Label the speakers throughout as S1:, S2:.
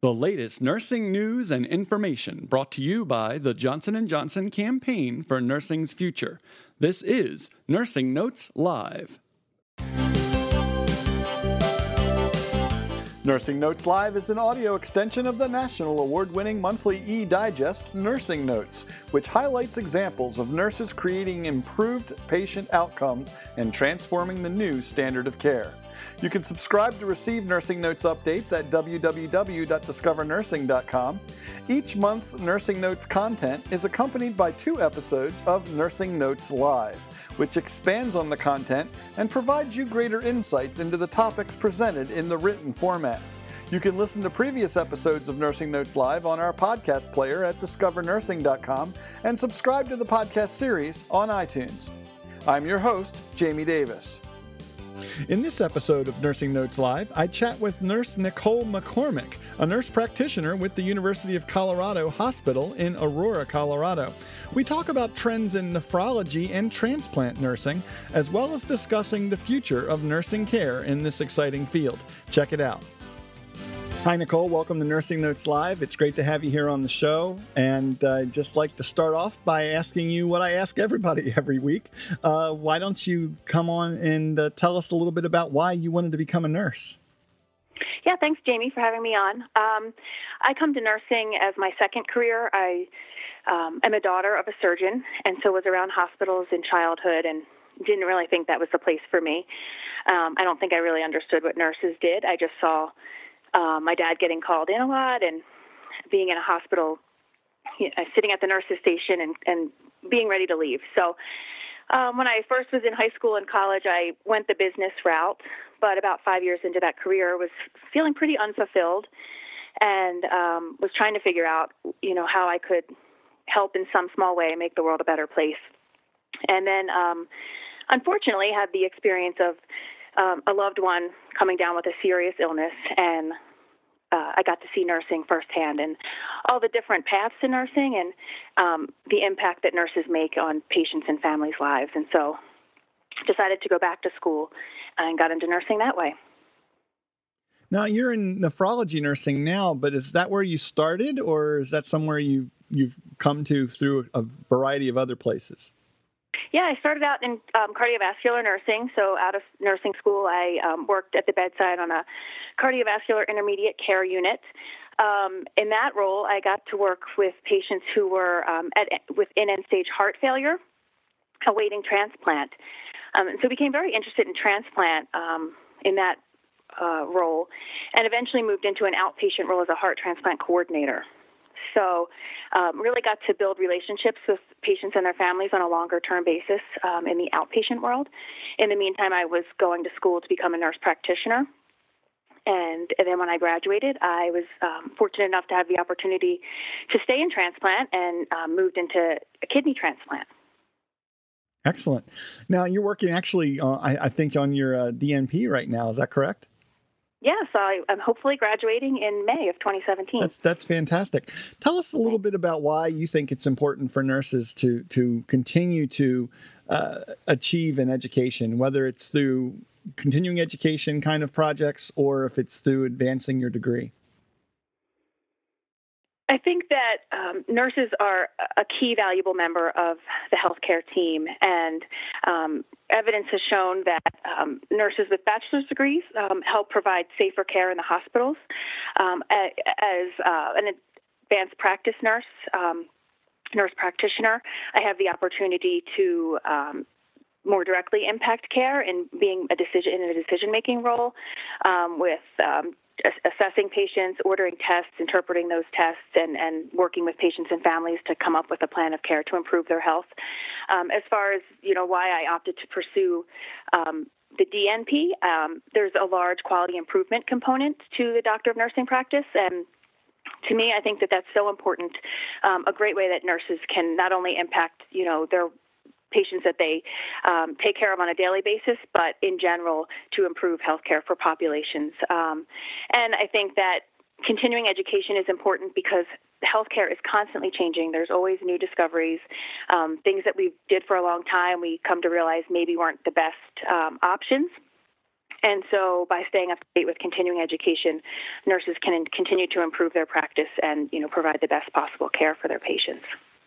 S1: The latest nursing news and information brought to you by the Johnson & Johnson Campaign for Nursing's Future. This is Nursing Notes Live. Nursing Notes Live is an audio extension of the national award-winning monthly e-digest Nursing Notes, which highlights examples of nurses creating improved patient outcomes and transforming the new standard of care. You can subscribe to receive Nursing Notes updates at www.discovernursing.com. Each month's Nursing Notes content is accompanied by 2 episodes of Nursing Notes Live, which expands on the content and provides you greater insights into the topics presented in the written format. You can listen to previous episodes of Nursing Notes Live on our podcast player at discovernursing.com and subscribe to the podcast series on iTunes. I'm your host, Jamie Davis. In this episode of Nursing Notes Live, I chat with Nurse Nicole McCormick, a nurse practitioner with the University of Colorado Hospital in Aurora, Colorado. We talk about trends in nephrology and transplant nursing, as well as discussing the future of nursing care in this exciting field. Check it out. Hi, Nicole. Welcome to Nursing Notes Live. It's great to have you here on the show. And I'd just like to start off by asking you what I ask everybody every week. Why don't you come on and tell us a little bit about why you wanted to become a nurse?
S2: Yeah, thanks, Jamie, for having me on. I come to nursing as my second career. I am a daughter of a surgeon, and so was around hospitals in childhood and didn't really think that was the place for me. I don't think I really understood what nurses did. I just saw my dad getting called in a lot and being in a hospital, sitting at the nurse's station and being ready to leave. So when I first was in high school and college, I went the business route, but about 5 years into that career was feeling pretty unfulfilled and was trying to figure out, how I could help in some small way make the world a better place. And then unfortunately had the experience of a loved one coming down with a serious illness, and I got to see nursing firsthand and all the different paths to nursing and the impact that nurses make on patients and families' lives. And so decided to go back to school and got into nursing that way.
S1: Now, you're in nephrology nursing now, but is that where you started, or is that somewhere you've come to through a variety of other places?
S2: Yeah, I started out in cardiovascular nursing. So out of nursing school, I worked at the bedside on a cardiovascular intermediate care unit. In that role, I got to work with patients who were with end-stage heart failure, awaiting transplant. And so became very interested in transplant in that role, and eventually moved into an outpatient role as a heart transplant coordinator. So really got to build relationships with patients and their families on a longer-term basis in the outpatient world. In the meantime, I was going to school to become a nurse practitioner. And then when I graduated, I was fortunate enough to have the opportunity to stay in transplant and moved into a kidney transplant.
S1: Excellent. Now, you're working actually, I think, on your DNP right now. Is that correct?
S2: Yes, I'm hopefully graduating in May of 2017.
S1: That's fantastic. Tell us a little bit about why you think it's important for nurses to continue to achieve an education, whether it's through continuing education kind of projects or if it's through advancing your degree.
S2: I think that nurses are a key valuable member of the healthcare team, and evidence has shown that nurses with bachelor's degrees help provide safer care in the hospitals. As an advanced practice nurse practitioner, I have the opportunity to more directly impact care and being in a decision-making role with assessing patients, ordering tests, interpreting those tests, and working with patients and families to come up with a plan of care to improve their health. As far as, why I opted to pursue the DNP, there's a large quality improvement component to the Doctor of Nursing practice, and to me, I think that that's so important, a great way that nurses can not only impact, their patients that they take care of on a daily basis, but in general to improve healthcare for populations. And I think that continuing education is important because healthcare is constantly changing. There's always new discoveries, things that we did for a long time we come to realize maybe weren't the best options. And so by staying up to date with continuing education, nurses can continue to improve their practice and, provide the best possible care for their patients.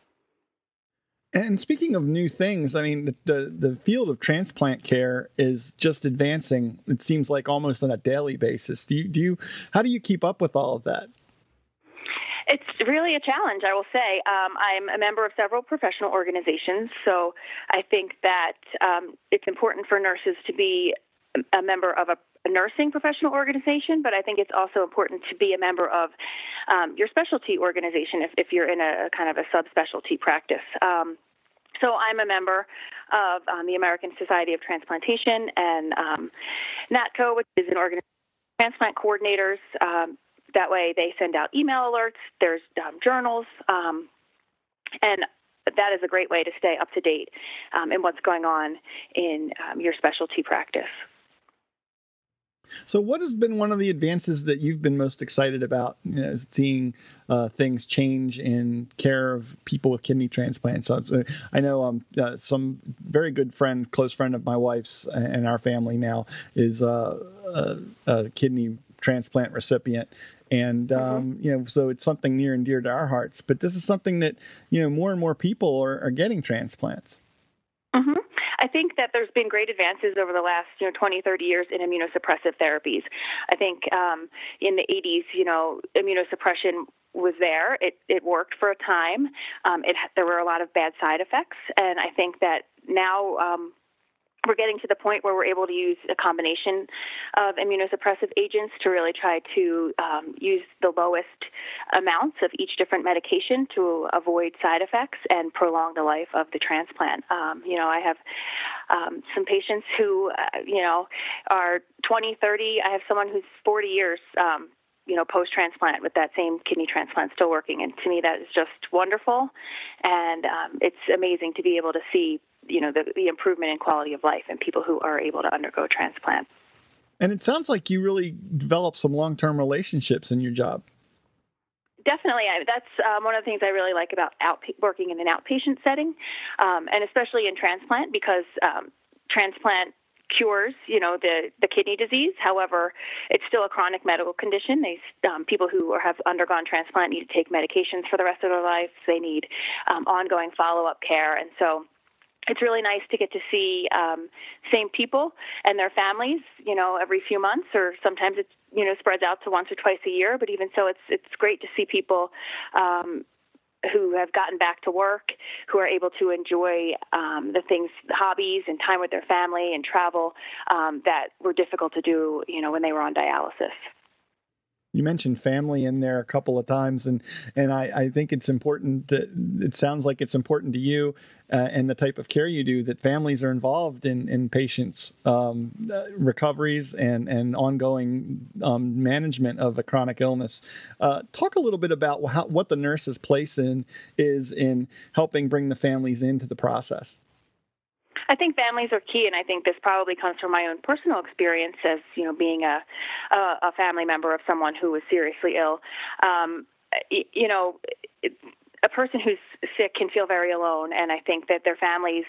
S1: And speaking of new things, I mean, the field of transplant care is just advancing. It seems like almost on a daily basis. How do you keep up with all of that?
S2: It's really a challenge, I will say. I'm a member of several professional organizations, so I think that it's important for nurses to be a member of a nursing professional organization, but I think it's also important to be a member of your specialty organization if you're in a kind of a subspecialty practice. So I'm a member of the American Society of Transplantation and NATCO, which is an organization of transplant coordinators. That way they send out email alerts, there's journals, and that is a great way to stay up to date in what's going on in your specialty practice.
S1: So what has been one of the advances that you've been most excited about, seeing things change in care of people with kidney transplants? So I know some very good close friend of my wife's and our family now is a kidney transplant recipient. And, so it's something near and dear to our hearts. But this is something that, more and more people are getting transplants.
S2: Mm-hmm. I think that there's been great advances over the last 20, 30 years in immunosuppressive therapies. I think in the 80s, immunosuppression was there. It worked for a time. There were a lot of bad side effects. And I think that now we're getting to the point where we're able to use a combination of immunosuppressive agents to really try to use the lowest amounts of each different medication to avoid side effects and prolong the life of the transplant. I have some patients who, are 20, 30. I have someone who's 40 years post-transplant with that same kidney transplant still working. And to me, that is just wonderful. And it's amazing to be able to see the improvement in quality of life in people who are able to undergo transplant.
S1: And it sounds like you really developed some long-term relationships in your job.
S2: Definitely. That's one of the things I really like about working in an outpatient setting, and especially in transplant, because transplant cures, the kidney disease. However, it's still a chronic medical condition. People who have undergone transplant need to take medications for the rest of their life. They need ongoing follow-up care. And so it's really nice to get to see same people and their families, every few months, or sometimes it's, spreads out to once or twice a year. But even so, it's great to see people who have gotten back to work, who are able to enjoy the hobbies and time with their family and travel that were difficult to do, when they were on dialysis.
S1: You mentioned family in there a couple of times, and I think it's important. It sounds like it's important to you and the type of care you do that families are involved in patients' recoveries and ongoing management of a chronic illness. Talk a little bit about what the nurse's place is in helping bring the families into the process.
S2: I think families are key, and I think this probably comes from my own personal experience as, being a family member of someone who was seriously ill. A person who's sick can feel very alone, and I think that their families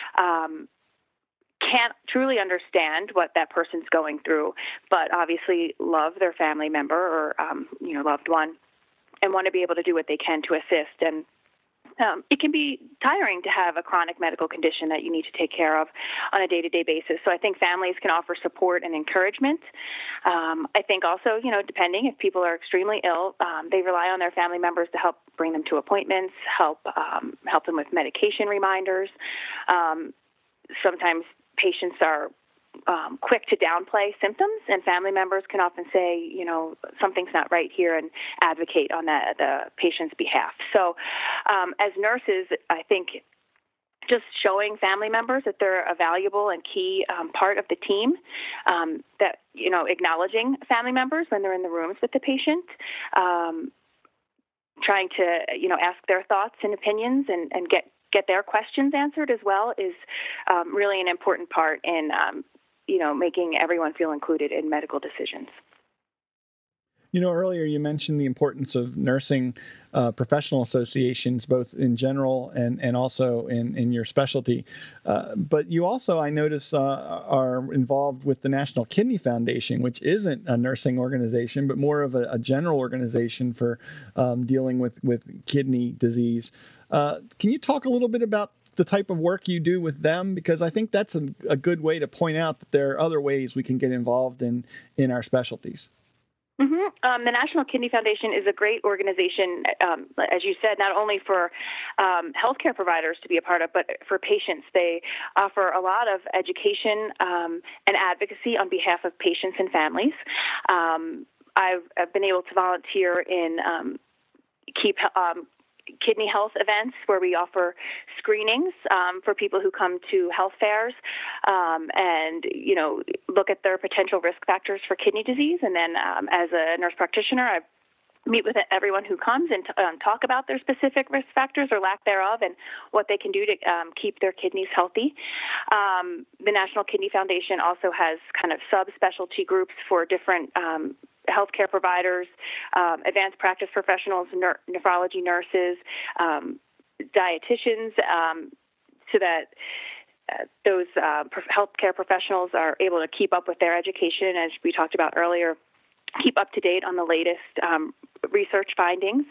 S2: can't truly understand what that person's going through, but obviously love their family member or, loved one and want to be able to do what they can to assist. And it can be tiring to have a chronic medical condition that you need to take care of on a day-to-day basis. So I think families can offer support and encouragement. I think also, depending if people are extremely ill, they rely on their family members to help bring them to appointments, help them with medication reminders. Sometimes patients are quick to downplay symptoms, and family members can often say, something's not right here, and advocate on the patient's behalf. So as nurses, I think just showing family members that they're a valuable and key part of the team, that, acknowledging family members when they're in the rooms with the patient, trying to, ask their thoughts and opinions and get their questions answered as well is really an important part in making everyone feel included in medical decisions.
S1: Earlier you mentioned the importance of nursing professional associations, both in general and also in your specialty. But you also, I notice, are involved with the National Kidney Foundation, which isn't a nursing organization, but more of a general organization for dealing with kidney disease. Can you talk a little bit about the type of work you do with them? Because I think that's a good way to point out that there are other ways we can get involved in our specialties.
S2: The National Kidney Foundation is a great organization, as you said, not only for healthcare providers to be a part of, but for patients. They offer a lot of education and advocacy on behalf of patients and families. I've been able to volunteer in kidney health events where we offer screenings for people who come to health fairs and, look at their potential risk factors for kidney disease. And then as a nurse practitioner, I meet with everyone who comes and talk about their specific risk factors or lack thereof and what they can do to keep their kidneys healthy. The National Kidney Foundation also has kind of subspecialty groups for different healthcare providers, advanced practice professionals, nephrology nurses, dietitians, so that those healthcare professionals are able to keep up with their education, as we talked about earlier, keep up to date on the latest research findings.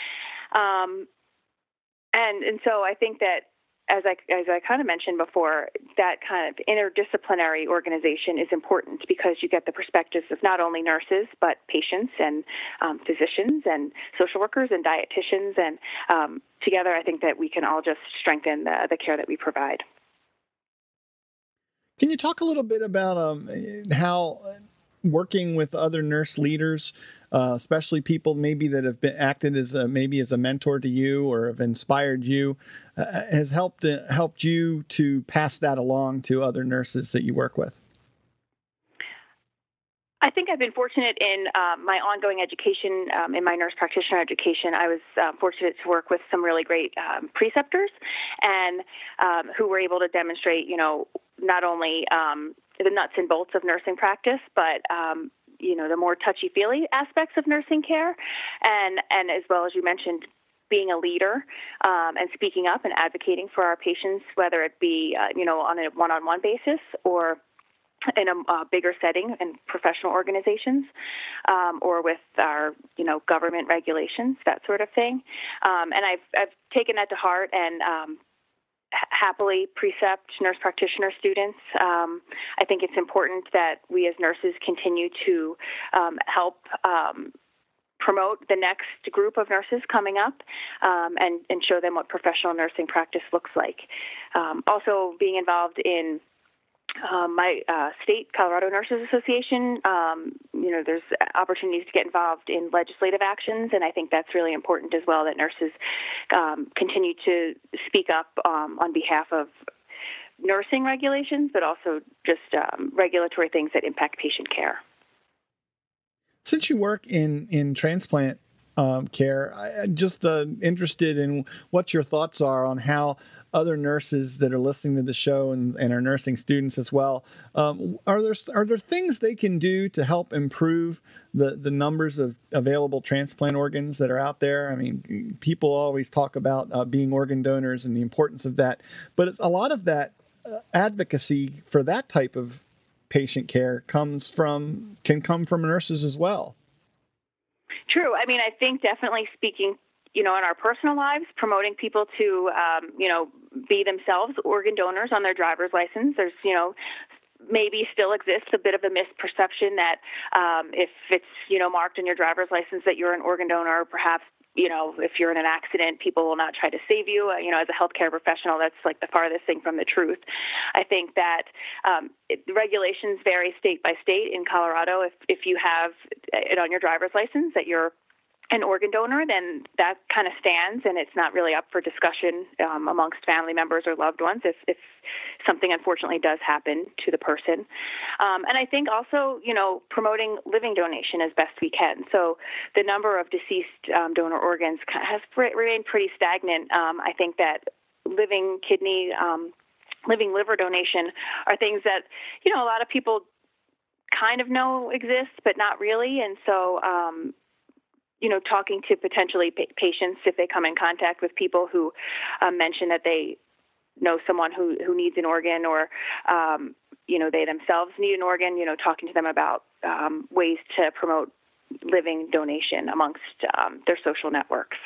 S2: And so I think that, as I kind of mentioned before, that kind of interdisciplinary organization is important because you get the perspectives of not only nurses, but patients and physicians and social workers and dietitians. And together, I think that we can all just strengthen the care that we provide.
S1: Can you talk a little bit about how working with other nurse leaders, especially people maybe that have been acted as a mentor to you or have inspired you, has helped you to pass that along to other nurses that you work with?
S2: I think I've been fortunate in my ongoing education, in my nurse practitioner education. I was fortunate to work with some really great preceptors and who were able to demonstrate, not only the nuts and bolts of nursing practice, but the more touchy-feely aspects of nursing care, and as well as you mentioned, being a leader and speaking up and advocating for our patients, whether it be on a one-on-one basis or in a bigger setting in professional organizations, or with our government regulations, that sort of thing. And I've taken that to heart and happily precept nurse practitioner students. I think it's important that we as nurses continue to help promote the next group of nurses coming up and show them what professional nursing practice looks like. Also being involved in my state, Colorado Nurses Association, there's opportunities to get involved in legislative actions, and I think that's really important as well, that nurses continue to speak up on behalf of nursing regulations, but also just regulatory things that impact patient care.
S1: Since you work in transplant care, I'm just interested in what your thoughts are on how other nurses that are listening to the show and are nursing students as well, are there things they can do to help improve the numbers of available transplant organs that are out there? I mean, people always talk about being organ donors and the importance of that, but a lot of that advocacy for that type of patient care can come from nurses as well.
S2: True. I mean, I think definitely speaking in our personal lives, promoting people to, be themselves organ donors on their driver's license. There's, maybe still exists a bit of a misperception that if it's, marked on your driver's license that you're an organ donor, perhaps, if you're in an accident, people will not try to save you. As a healthcare professional, that's like the farthest thing from the truth. I think that the regulations vary state by state. In Colorado, if you have it on your driver's license that you're an organ donor, then that kind of stands, and it's not really up for discussion amongst family members or loved ones if something unfortunately does happen to the person. And I think also, promoting living donation as best we can. So the number of deceased donor organs has remained pretty stagnant. I think that living kidney, living liver donation are things that, a lot of people kind of know exists, but not really. And so, talking to potentially patients if they come in contact with people who mention that they know someone who needs an organ, or they themselves need an organ, talking to them about ways to promote living donation amongst their social networks.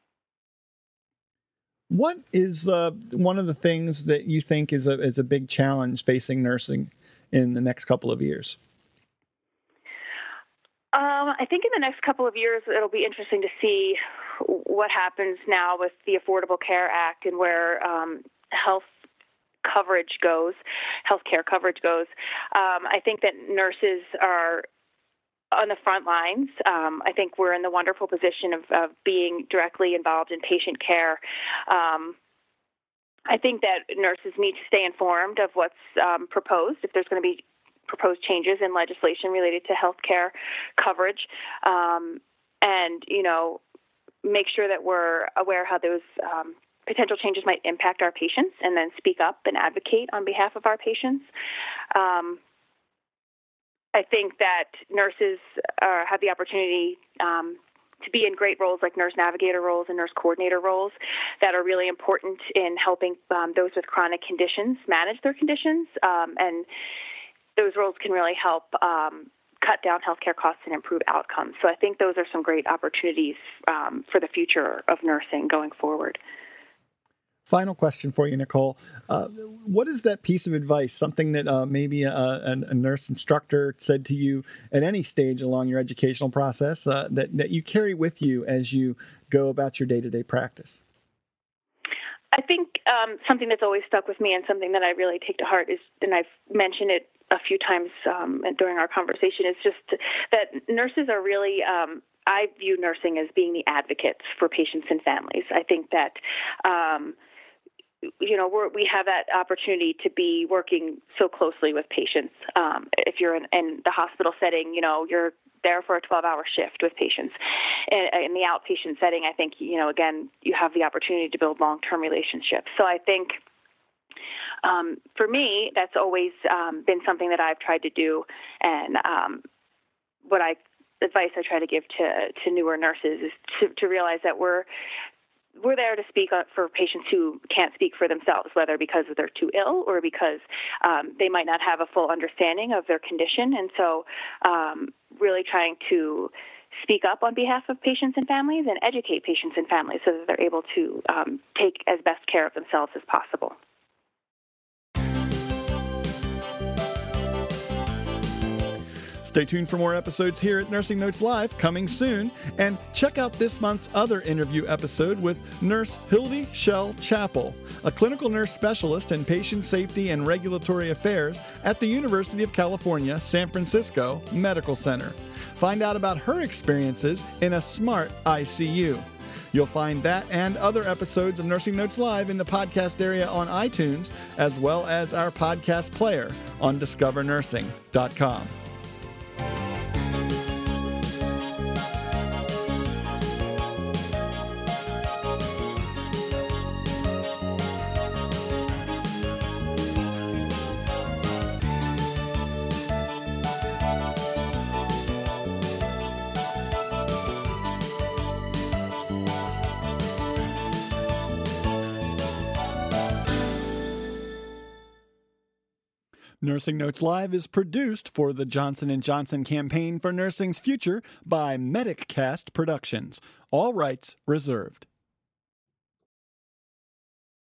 S1: What is one of the things that you think is a big challenge facing nursing in the next couple of years?
S2: I think in the next couple of years, it'll be interesting to see what happens now with the Affordable Care Act and where healthcare coverage goes. I think that nurses are on the front lines. I think we're in the wonderful position of being directly involved in patient care. I think that nurses need to stay informed of what's proposed, if there's going to be proposed changes in legislation related to healthcare coverage, and make sure that we're aware how those potential changes might impact our patients, and then speak up and advocate on behalf of our patients. I think that nurses have the opportunity to be in great roles like nurse navigator roles and nurse coordinator roles that are really important in helping those with chronic conditions manage their conditions, and those roles can really help cut down healthcare costs and improve outcomes. So I think those are some great opportunities for the future of nursing going forward.
S1: Final question for you, Nicole. What is that piece of advice, something that maybe a nurse instructor said to you at any stage along your educational process that you carry with you as you go about your day-to-day practice?
S2: I think something that's always stuck with me and something that I really take to heart is, and I've mentioned it a few times during our conversation, is just that nurses are really, I view nursing as being the advocates for patients and families. I think that, we have that opportunity to be working so closely with patients. If you're in the hospital setting, you're there for a 12-hour shift with patients. In the outpatient setting, I think, again, you have the opportunity to build long-term relationships. So I think for me, that's always been something that I've tried to do, and advice I try to give to newer nurses is to realize that we're there to speak up for patients who can't speak for themselves, whether because they're too ill or because they might not have a full understanding of their condition. And so really trying to speak up on behalf of patients and families and educate patients and families so that they're able to take as best care of themselves as possible.
S1: Stay tuned for more episodes here at Nursing Notes Live, coming soon. And check out this month's other interview episode with Nurse Hildy Shell Chappell, a clinical nurse specialist in patient safety and regulatory affairs at the University of California, San Francisco Medical Center. Find out about her experiences in a smart ICU. You'll find that and other episodes of Nursing Notes Live in the podcast area on iTunes, as well as our podcast player on discovernursing.com. Nursing Notes Live is produced for the Johnson & Johnson Campaign for Nursing's Future by MedicCast Productions. All rights reserved.